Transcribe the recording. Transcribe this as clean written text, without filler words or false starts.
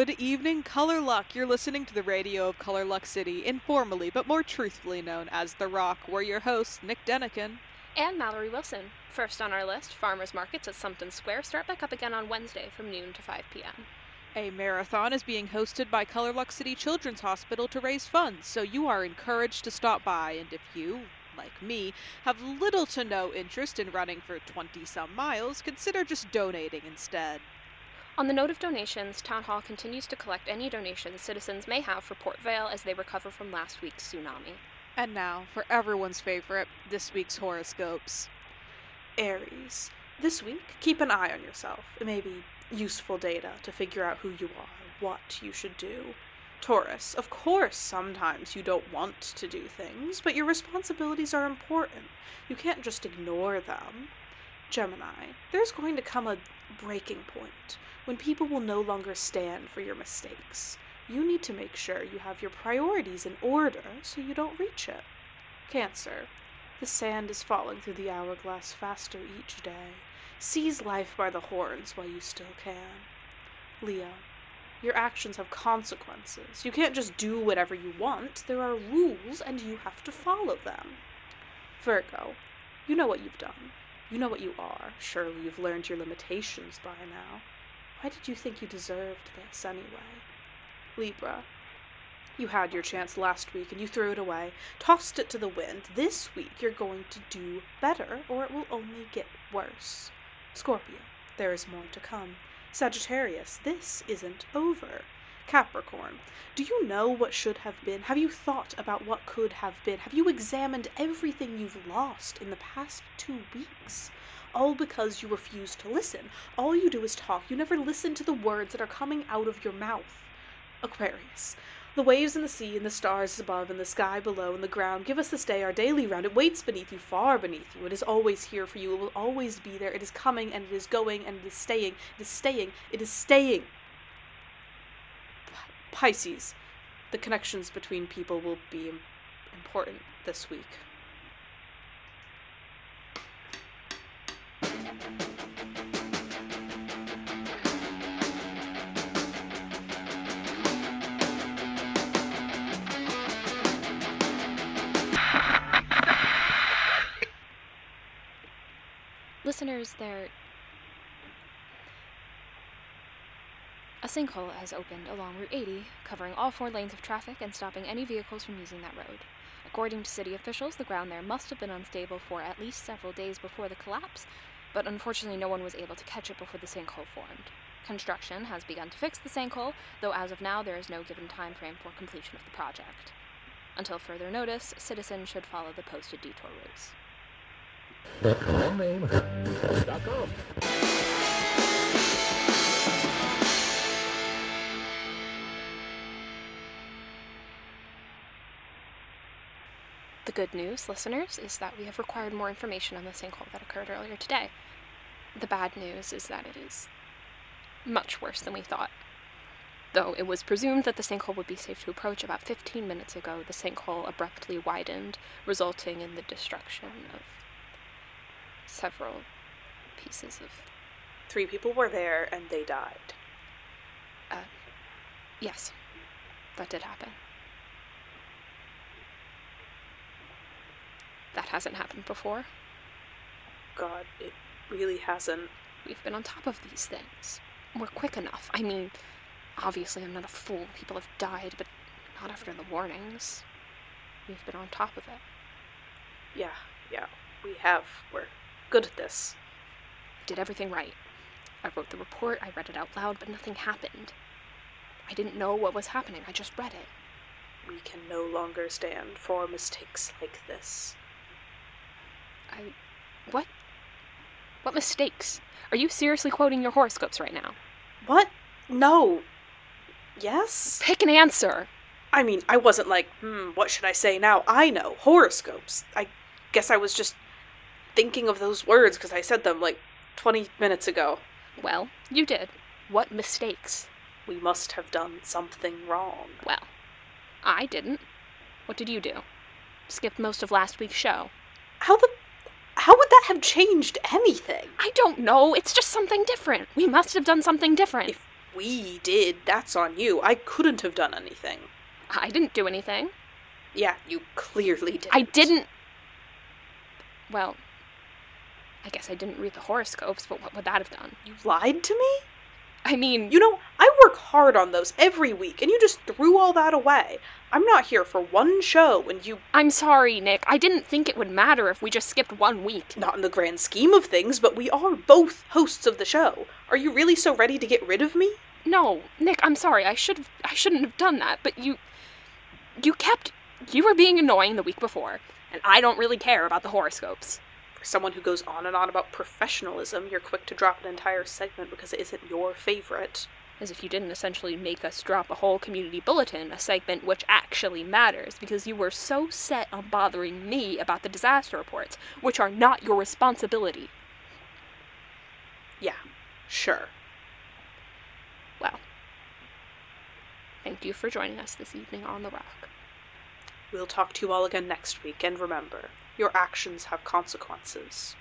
Good evening, Color Luck. You're listening to the radio of Color Luck City, informally but more truthfully known as The Rock. We're your hosts, Nick Denikin and Mallory Wilson. First on our list, farmers markets at Sumpton Square start back up again on Wednesday from noon to 5 p.m. A marathon is being hosted by Color Luck City Children's Hospital to raise funds, so you are encouraged to stop by, and if you, like me, have little to no interest in running for 20-some miles, consider just donating instead. On the note of donations, Town Hall continues to collect any donations citizens may have for Port Vale as they recover from last week's tsunami. And now, for everyone's favorite, this week's horoscopes. Aries. This week, keep an eye on yourself. It may be useful data to figure out who you are, what you should do. Taurus. Of course, sometimes you don't want to do things, but your responsibilities are important. You can't just ignore them. Gemini. There's going to come a breaking point when people will no longer stand for your mistakes. You need to make sure you have your priorities in order so you don't reach it. Cancer. The sand is falling through the hourglass faster each day. Seize life by the horns while you still can. Leo. Your actions have consequences. You can't just do whatever you want. There are rules and you have to follow them. Virgo. You know what you've done. You know what you are. Surely you've learned your limitations by now. Why did you think you deserved this anyway? Libra. You had your chance last week and you threw it away, tossed it to the wind. This week you're going to do better or it will only get worse. Scorpio. There is more to come. Sagittarius. This isn't over. Capricorn. Do you know what should have been? Have you thought about what could have been? Have you examined everything you've lost in the past 2 weeks? All because you refuse to listen. All you do is talk. You never listen to the words that are coming out of your mouth. Aquarius. The waves and the sea and the stars above and the sky below and the ground give us this day our daily round. It waits beneath you, far beneath you. It is always here for you. It will always be there. It is coming and it is going and it is staying. It is staying. It is staying. Pisces. The connections between people will be important this week. Listeners, a sinkhole has opened along Route 80, covering all 4 lanes of traffic and stopping any vehicles from using that road. According to city officials, the ground there must have been unstable for at least several days before the collapse, but unfortunately no one was able to catch it before the sinkhole formed. Construction has begun to fix the sinkhole, though as of now there is no given time frame for completion of the project. Until further notice, citizens should follow the posted detour routes. Name.com. The good news, listeners, is that we have required more information on the sinkhole that occurred earlier today. The bad news is that it is much worse than we thought. Though it was presumed that the sinkhole would be safe to approach about 15 minutes ago, the sinkhole abruptly widened, resulting in the destruction of several pieces of... 3 people were there and they died. Yes, that did happen. That hasn't happened before. God, it really hasn't. We've been on top of these things. We're quick enough. I mean, obviously I'm not a fool. People have died, but not after the warnings. We've been on top of it. Yeah, we have. We're good at this. Did everything right. I wrote the report, I read it out loud, but nothing happened. I didn't know what was happening, I just read it. We can no longer stand for mistakes like this. What? What mistakes? Are you seriously quoting your horoscopes right now? What? No. Yes? Pick an answer! I mean, I wasn't like, what should I say now? I know. Horoscopes. I guess I was just thinking of those words because I said them like 20 minutes ago. Well, you did. What mistakes? We must have done something wrong. Well, I didn't. What did you do? Skipped most of last week's show. How would that have changed anything? I don't know. It's just something different. We must have done something different. we did, that's on you. I couldn't have done anything. I didn't do anything. Yeah, you clearly didn't. I didn't. Well, I guess I didn't read the horoscopes, but what would that have done? You lied to me? I mean, You know, I work hard on those every week, and you just threw all that away. I'm not here for one show, and you... I'm sorry, Nick. I didn't think it would matter if we just skipped 1 week. Not in the grand scheme of things, but we are both hosts of the show. Are you really so ready to get rid of me? No, Nick, I'm sorry. I shouldn't have done that, but you were being annoying the week before, and I don't really care about the horoscopes. For someone who goes on and on about professionalism, you're quick to drop an entire segment because it isn't your favorite. As if you didn't essentially make us drop a whole community bulletin, a segment which actually matters, because you were so set on bothering me about the disaster reports, which are not your responsibility. Yeah, sure. Well, thank you for joining us this evening on The Rock. We'll talk to you all again next week, and remember, your actions have consequences.